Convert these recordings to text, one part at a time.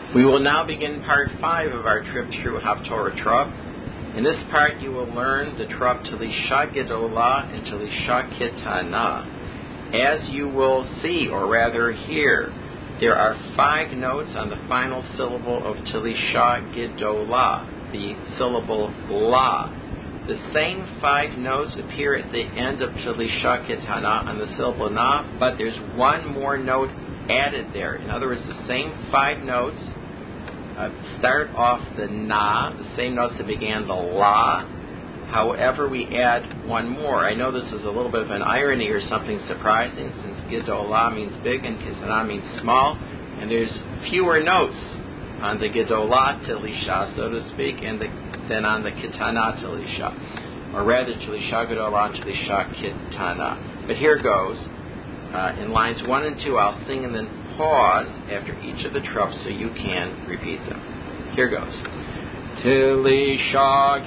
We will now begin part 5 of our trip through Haftorah Trop. In this part you will learn the Trop Talisha Gedola and Talisha Ketana. As you will see, or rather hear, there are 5 notes on the final syllable of Talisha Gedola, the syllable La. The same 5 notes appear at the end of Talisha Ketana on the syllable Na, but there's one more note added there. In other words, the same 5 notes start off the Na, the same notes that began the La. However, we add one more. I know this is a little bit of an irony or something surprising, since Gedolah means big and Ketana means small, and there's fewer notes on the Gedolah Talisha, so to speak, than on the Ketana Talisha, or rather Talisha Gedolah and Talisha Ketana. But here goes. In lines 1 and 2, I'll sing and then pause after each of the Trops so you can repeat them. Here goes. Talisha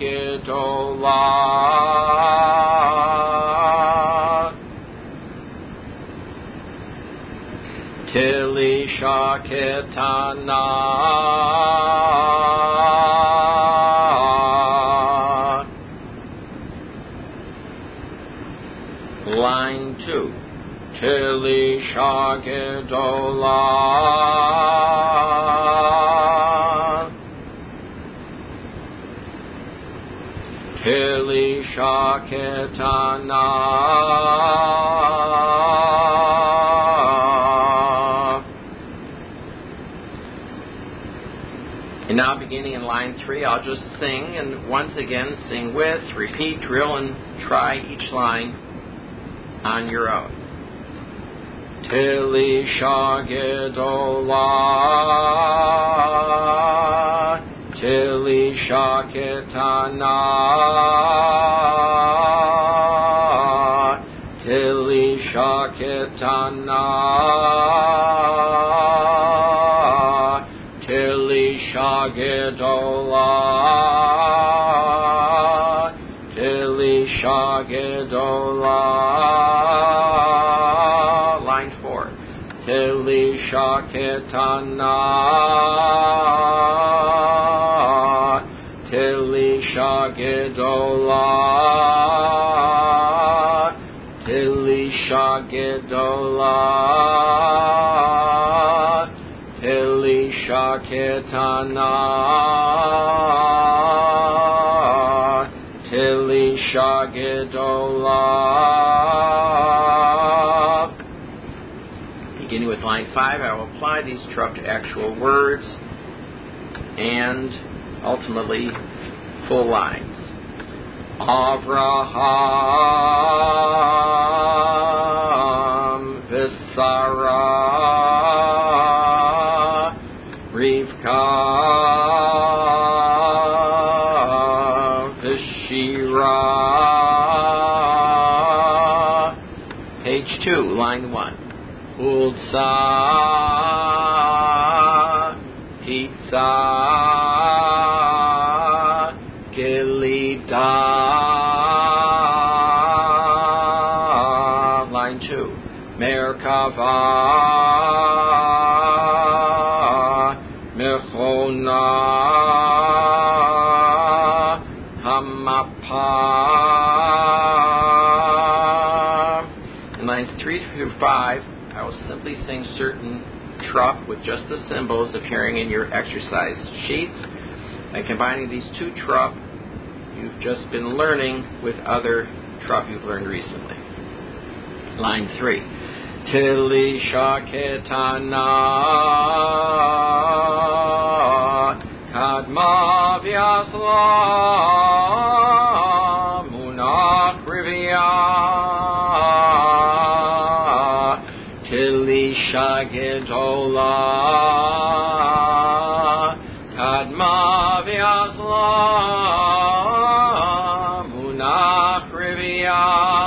Gedolah, Talisha Ketana, line 2. Talisha Gedolah, Talisha Ketana, and now beginning in line 3, I'll just sing, and once again sing with, repeat, drill, and try each line on your own. Talisha Gedolah, Talisha Ketana, Talisha Ketana, Talisha Gedolah, Talisha Gedolah. Talisha Ketana, Talisha Gedolah, Talisha Gedolah, Talisha Ketana, Talisha Gedolah. Beginning with line 5, I will apply these Trop to actual words and ultimately full lines. Avraham V'Sarah, Rivka V'Shirah. Page 2, line 1. Ulsa, Pizza, Gilida. Line 2. Merkava, Mechona, Hamapa. In lines 3 through 5, I will simply sing certain Trop with just the symbols appearing in your exercise sheets, and combining these 2 Trop you've just been learning with other Trop you've learned recently. Line 3. Talisha Ketana, Kadma Vyasla, Munach Rivya. Talisha Gedolah, Kadma Vyasla, Munach Rivya.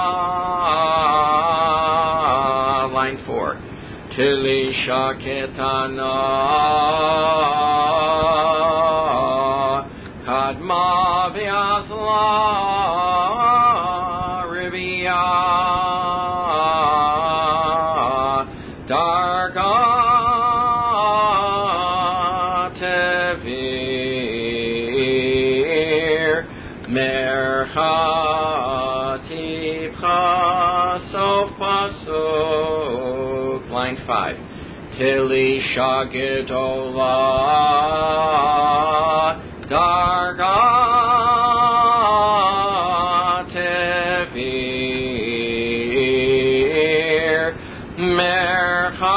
Line 4. Talisha Ketana, Kadma Vyasla, Rivya. Darga tevir merchati sof pasuk. Line 5. Tilisha gedola darga tevir mercha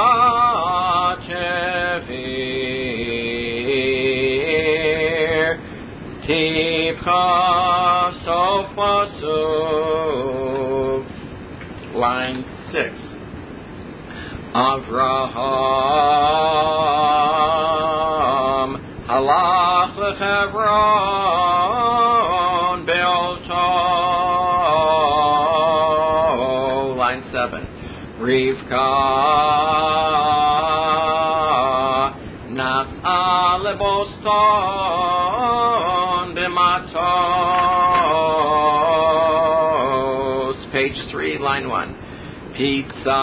tevir tipcha sof pasuk. Line 6. Avraham halach lechevron be'oto. Line 7. Rivka nas'a leboston b'matos. Page 3, line 1. Pizza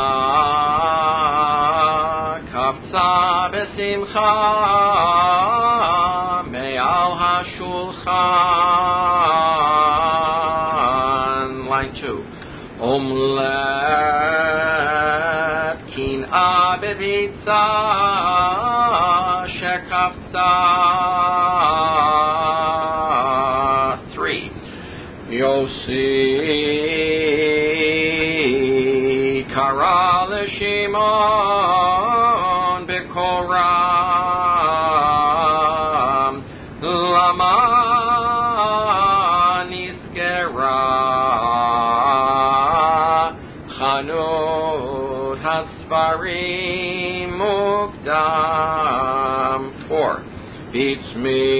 kafza besimcha me'al hashulchan. Line 2. Omelet kin'a bepizza shekafza. 3. Yosi Kara l'Shimon b'koram lama niskera chanut hasfarim mukdam. 4. Bitzmi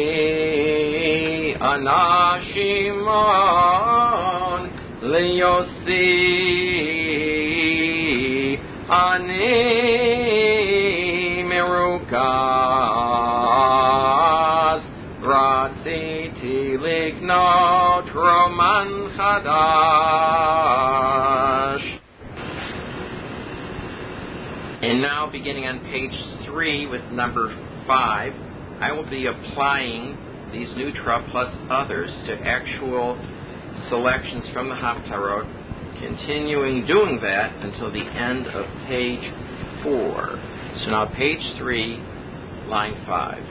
anashimon liyosi ani merukaz ratziti liknot roman chadash. And now, beginning on page 3 with number 5, I will be applying these Nutra plus others to actual selections from the Haftarot, continuing doing that until the end of page 4. So now page 3, line 5.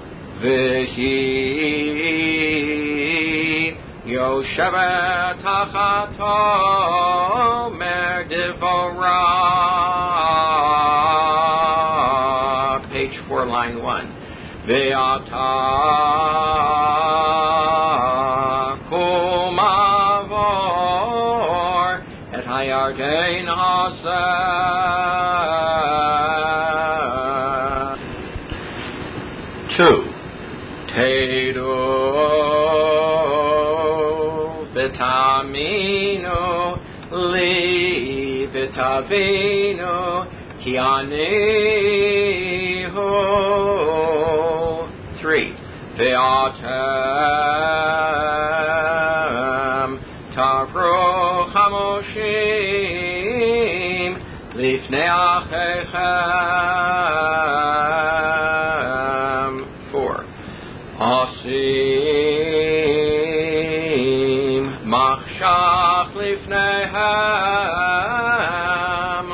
V'hi yoshevet tachato mer devorah. Page 4, line 1. Ve'ata kumavor et hayarden hazeh. 2. Tedu v'taminu li v'tavinu ki ani hu. 3. Ve'atem tavru chamoshim lifnei achechem. 4. Asim machshach lifneihem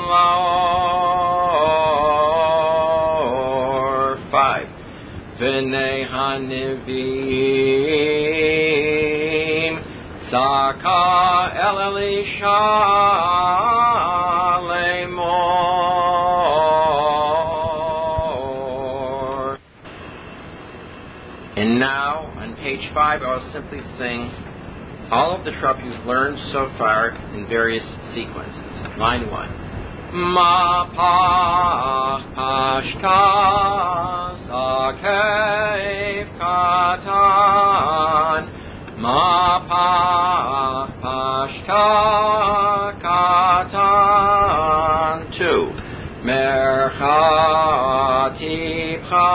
laor. 5. V'nei hanivim tzaka el Elisha lemor. And now, on page 5, I will simply sing all of the Trop you've learned so far in various sequences. Line 1. Mapach pashkas akev katan. Mapach pashka katan. 2. Merchatipcha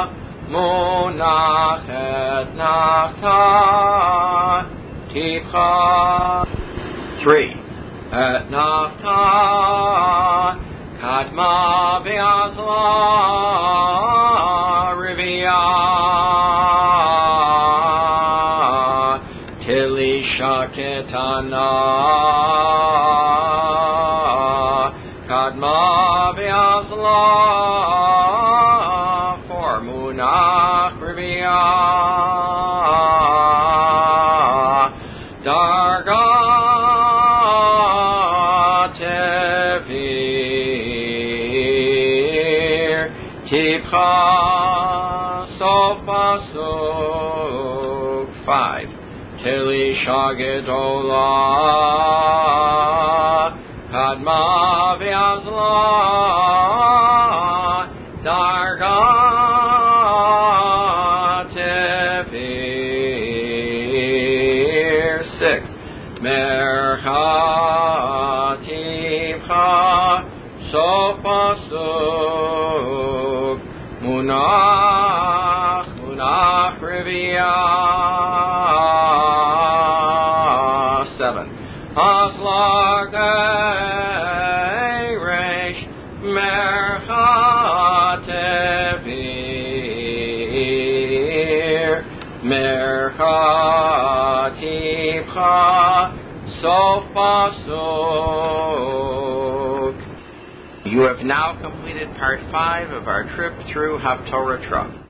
monachet nachta tipcha. 3. Et nachta kadma be'azla rivia. Shaketana Kadma Vyasla for Munach Rivia Darga Tevir Tipcha Sopasuk 5 Tili Shagedola Kadma Vyasla Darga Tevir 6 Merchativcha Sopasuk Munach Rivia 7 Aslak Reish Merchatevir Merchativcha Sopasuk. You have now completed part 5 of our trip through Haftorah Truck.